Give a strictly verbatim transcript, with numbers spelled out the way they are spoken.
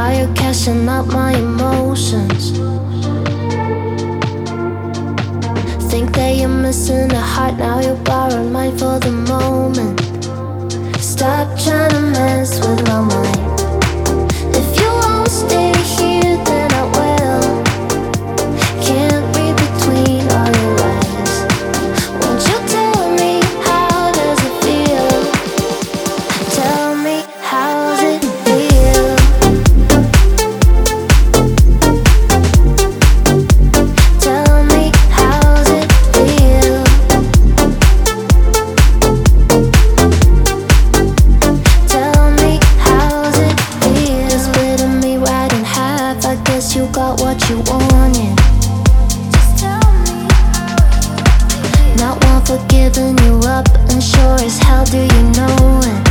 While you're cashing out my emotions. Think that you're missing a heart, now you're borrowing mine for the moment. Stop trying to mess with my mind. If you won't stay here, then I will. Can't read between all your lines. Won't you tell me, how does it feel? Tell me, how's it feel? Tell me, how's it feel? Tell me, how's it feel? You're splitting me right in half. I guess you got what you wanted. Not one for giving you up, and sure as hell do you know it.